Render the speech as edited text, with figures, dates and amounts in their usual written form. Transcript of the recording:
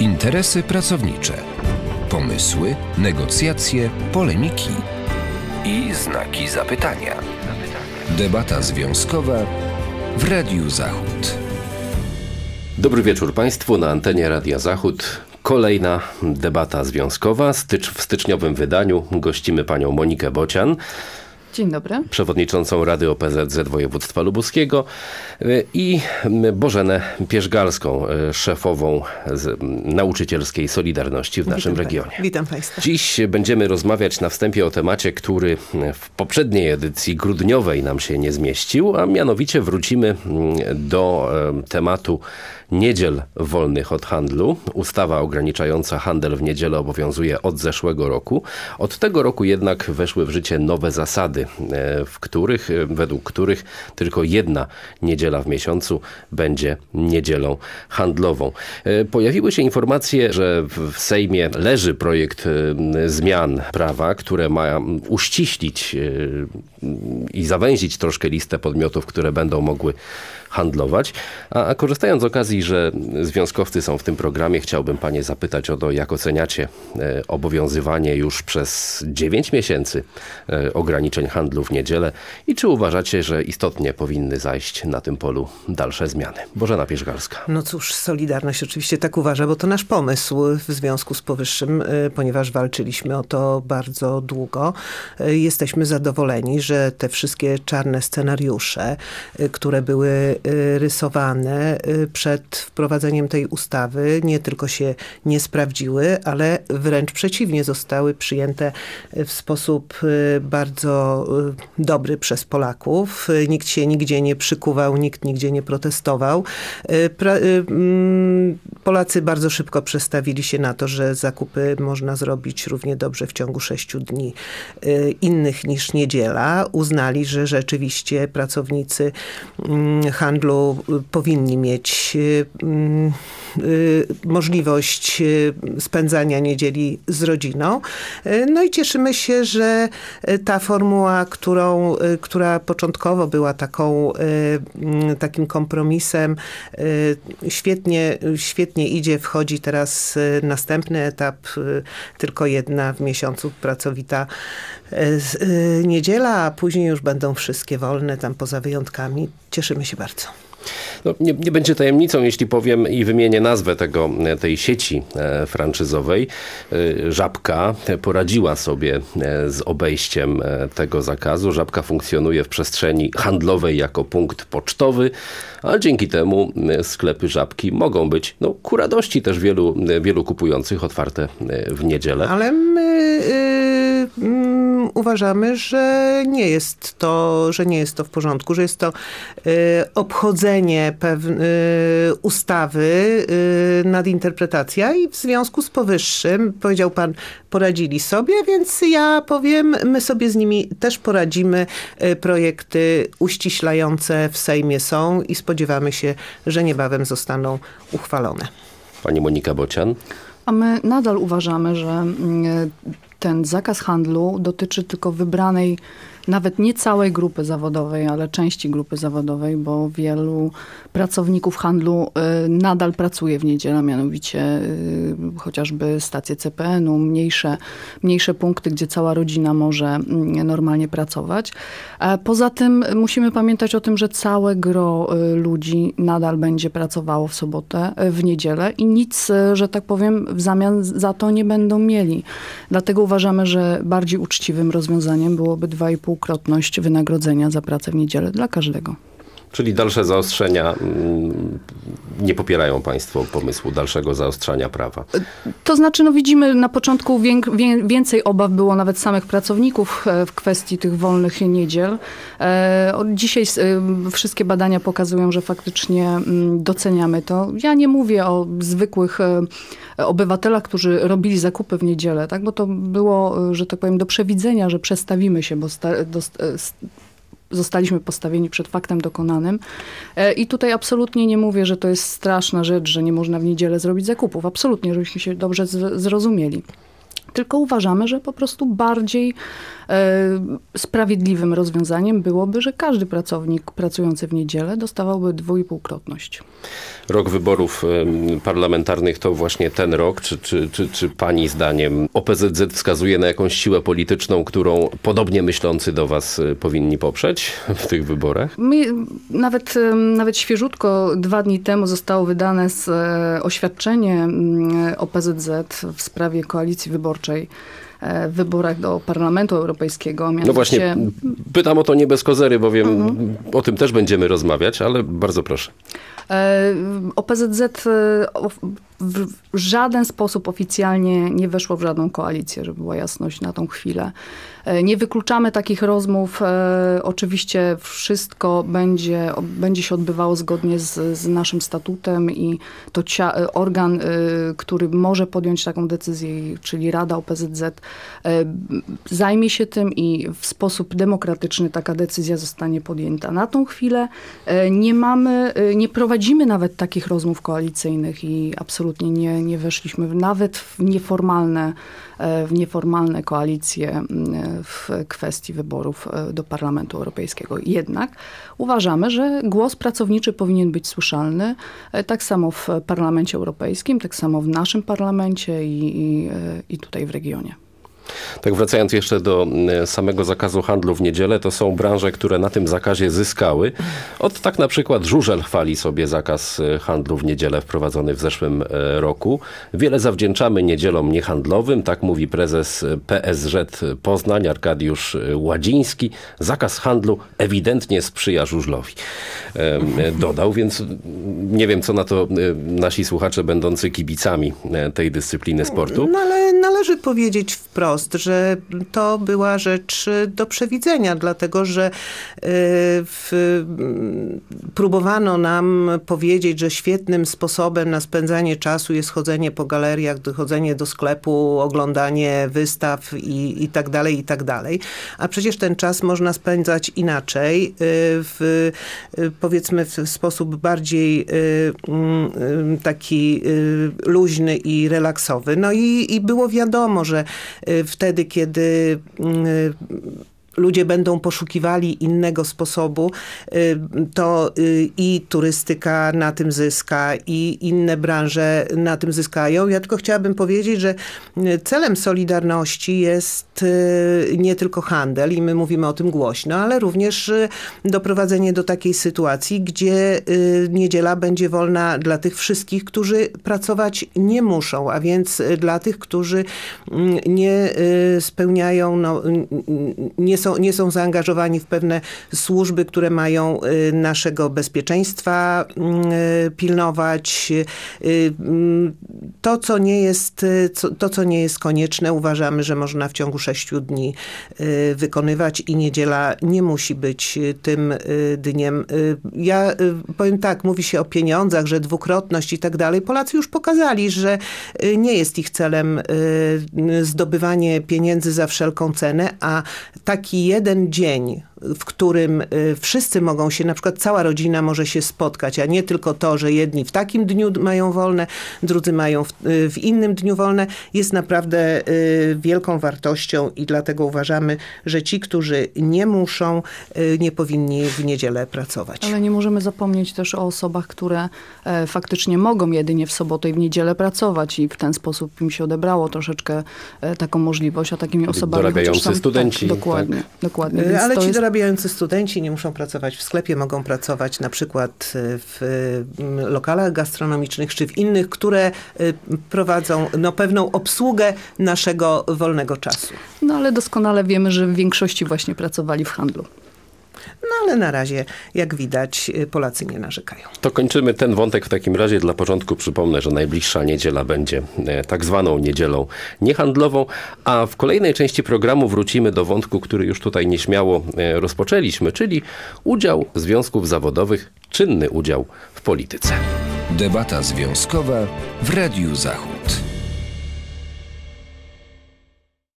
Interesy pracownicze, pomysły, negocjacje, polemiki i znaki zapytania. Debata związkowa w Radiu Zachód. Dobry wieczór Państwu, na antenie Radia Zachód. Kolejna debata związkowa. W styczniowym wydaniu gościmy panią Monikę Bocian. Dzień dobry. Przewodniczącą Rady OPZZ Województwa Lubuskiego i Bożenę Pierzgalską, szefową nauczycielskiej Solidarności w naszym regionie. Witam Państwa. Dziś będziemy rozmawiać na wstępie o temacie, który w poprzedniej edycji grudniowej nam się nie zmieścił, a mianowicie wrócimy do tematu niedziel wolnych od handlu. Ustawa ograniczająca handel w niedzielę obowiązuje od zeszłego roku. Od tego roku jednak weszły w życie nowe zasady, według których tylko jedna niedziela w miesiącu będzie niedzielą handlową. Pojawiły się informacje, że w Sejmie leży projekt zmian prawa, które ma uściślić i zawęzić troszkę listę podmiotów, które będą mogły handlować. A korzystając z okazji, że związkowcy są w tym programie, chciałbym panie zapytać o to, jak oceniacie obowiązywanie już przez 9 miesięcy ograniczeń handlu w niedzielę i czy uważacie, że istotnie powinny zajść na tym polu dalsze zmiany? Bożena Pierzgalska. No cóż, Solidarność oczywiście tak uważa, bo to nasz pomysł w związku z powyższym, ponieważ walczyliśmy o to bardzo długo. Jesteśmy zadowoleni, że te wszystkie czarne scenariusze, które były rysowane przed wprowadzeniem tej ustawy, nie tylko się nie sprawdziły, ale wręcz przeciwnie, zostały przyjęte w sposób bardzo dobry przez Polaków. Nikt się nigdzie nie przykuwał, nikt nigdzie nie protestował. Polacy bardzo szybko przestawili się na to, że zakupy można zrobić równie dobrze w ciągu 6 dni innych niż niedziela. Uznali, że rzeczywiście pracownicy handlu powinni mieć możliwość spędzania niedzieli z rodziną. No i cieszymy się, że ta formuła, która początkowo była takim kompromisem, świetnie idzie. Wchodzi teraz następny etap, tylko jedna w miesiącu pracowita niedziela, a później już będą wszystkie wolne, tam poza wyjątkami. Cieszymy się bardzo. No, nie będzie tajemnicą, jeśli powiem i wymienię nazwę tej sieci franczyzowej. Żabka poradziła sobie z obejściem tego zakazu. Żabka funkcjonuje w przestrzeni handlowej jako punkt pocztowy, a dzięki temu sklepy Żabki mogą być ku radości też wielu kupujących otwarte w niedzielę. Ale my uważamy, że nie jest to w porządku, że jest to obchodzenie ustawy, nadinterpretacja i w związku z powyższym, powiedział pan, poradzili sobie, więc ja powiem, my sobie z nimi też poradzimy. Projekty uściślające w Sejmie są i spodziewamy się, że niebawem zostaną uchwalone. Pani Monika Bocian. A my nadal uważamy, że ten zakaz handlu dotyczy tylko wybranej, nawet nie całej grupy zawodowej, ale części grupy zawodowej, bo wielu pracowników handlu nadal pracuje w niedzielę, mianowicie chociażby stacje CPN-u, mniejsze punkty, gdzie cała rodzina może normalnie pracować. Poza tym musimy pamiętać o tym, że całe gro ludzi nadal będzie pracowało w sobotę, w niedzielę i nic, że tak powiem, w zamian za to nie będą mieli. Dlatego uważamy, że bardziej uczciwym rozwiązaniem byłoby 2,5-krotność wynagrodzenia za pracę w niedzielę dla każdego. Czyli dalsze zaostrzenia, nie popierają państwo pomysłu dalszego zaostrzania prawa? To znaczy, widzimy na początku więcej obaw było nawet samych pracowników w kwestii tych wolnych niedziel. Od dzisiaj wszystkie badania pokazują, że faktycznie doceniamy to. Ja nie mówię o zwykłych obywatelach, którzy robili zakupy w niedzielę, tak? Bo to było, że tak powiem, do przewidzenia, że przestawimy się, bo zostaliśmy postawieni przed faktem dokonanym. I tutaj absolutnie nie mówię, że to jest straszna rzecz, że nie można w niedzielę zrobić zakupów. Absolutnie, żebyśmy się dobrze zrozumieli. Tylko uważamy, że po prostu bardziej sprawiedliwym rozwiązaniem byłoby, że każdy pracownik pracujący w niedzielę dostawałby 2,5-krotność. Rok wyborów parlamentarnych to właśnie ten rok. Czy pani zdaniem OPZZ wskazuje na jakąś siłę polityczną, którą podobnie myślący do was powinni poprzeć w tych wyborach? Nawet świeżutko 2 dni temu zostało wydane oświadczenie OPZZ w sprawie koalicji wyborczej w wyborach do Parlamentu Europejskiego. No właśnie, pytam o to nie bez kozery, bo wiem, o tym też będziemy rozmawiać, ale bardzo proszę. OPZZ w żaden sposób oficjalnie nie weszło w żadną koalicję, żeby była jasność na tą chwilę. Nie wykluczamy takich rozmów. Oczywiście wszystko będzie się odbywało zgodnie z naszym statutem i to organ, który może podjąć taką decyzję, czyli Rada OPZZ, zajmie się tym i w sposób demokratyczny taka decyzja zostanie podjęta. Na tą chwilę nie prowadzimy nawet takich rozmów koalicyjnych i absolutnie nie weszliśmy nawet w nieformalne koalicje w kwestii wyborów do Parlamentu Europejskiego. Jednak uważamy, że głos pracowniczy powinien być słyszalny tak samo w Parlamencie Europejskim, tak samo w naszym parlamencie i tutaj w regionie. Tak, wracając jeszcze do samego zakazu handlu w niedzielę, to są branże, które na tym zakazie zyskały. Tak na przykład żużel chwali sobie zakaz handlu w niedzielę wprowadzony w zeszłym roku. Wiele zawdzięczamy niedzielom niehandlowym, tak mówi prezes PSŻ Poznań Arkadiusz Ładziński. Zakaz handlu ewidentnie sprzyja żużlowi. Dodał, więc nie wiem, co na to nasi słuchacze będący kibicami tej dyscypliny sportu. No ale należy powiedzieć wprost, że to była rzecz do przewidzenia, dlatego że próbowano nam powiedzieć, że świetnym sposobem na spędzanie czasu jest chodzenie po galeriach, chodzenie do sklepu, oglądanie wystaw i tak dalej, i tak dalej. A przecież ten czas można spędzać inaczej, powiedzmy w sposób bardziej taki luźny i relaksowy. No i było wiadomo, że wtedy, kiedy ludzie będą poszukiwali innego sposobu, to i turystyka na tym zyska, i inne branże na tym zyskają. Ja tylko chciałabym powiedzieć, że celem Solidarności jest nie tylko handel, i my mówimy o tym głośno, ale również doprowadzenie do takiej sytuacji, gdzie niedziela będzie wolna dla tych wszystkich, którzy pracować nie muszą, a więc dla tych, którzy nie spełniają, nie są zaangażowani w pewne służby, które mają naszego bezpieczeństwa pilnować. To, co nie jest konieczne, uważamy, że można w ciągu 6 dni wykonywać i niedziela nie musi być tym dniem. Ja powiem tak, mówi się o pieniądzach, że dwukrotność i tak dalej. Polacy już pokazali, że nie jest ich celem zdobywanie pieniędzy za wszelką cenę, a taki jeden dzień, w którym wszyscy mogą się, na przykład cała rodzina może się spotkać, a nie tylko to, że jedni w takim dniu mają wolne, drudzy mają w innym dniu wolne, jest naprawdę wielką wartością i dlatego uważamy, że ci, którzy nie muszą, nie powinni w niedzielę pracować. Ale nie możemy zapomnieć też o osobach, które faktycznie mogą jedynie w sobotę i w niedzielę pracować i w ten sposób im się odebrało troszeczkę taką możliwość, a takimi osobami... Dorabiający studenci. Tak, dokładnie. Więc ale ci dorabiający studenci nie muszą pracować w sklepie, mogą pracować na przykład w lokalach gastronomicznych czy w innych, które prowadzą pewną obsługę naszego wolnego czasu. No ale doskonale wiemy, że w większości właśnie pracowali w handlu. No ale na razie, jak widać, Polacy nie narzekają. To kończymy ten wątek w takim razie. Dla porządku przypomnę, że najbliższa niedziela będzie tak zwaną niedzielą niehandlową, a w kolejnej części programu wrócimy do wątku, który już tutaj nieśmiało rozpoczęliśmy, czyli udział związków zawodowych, czynny udział w polityce. Debata związkowa w Radiu Zachód.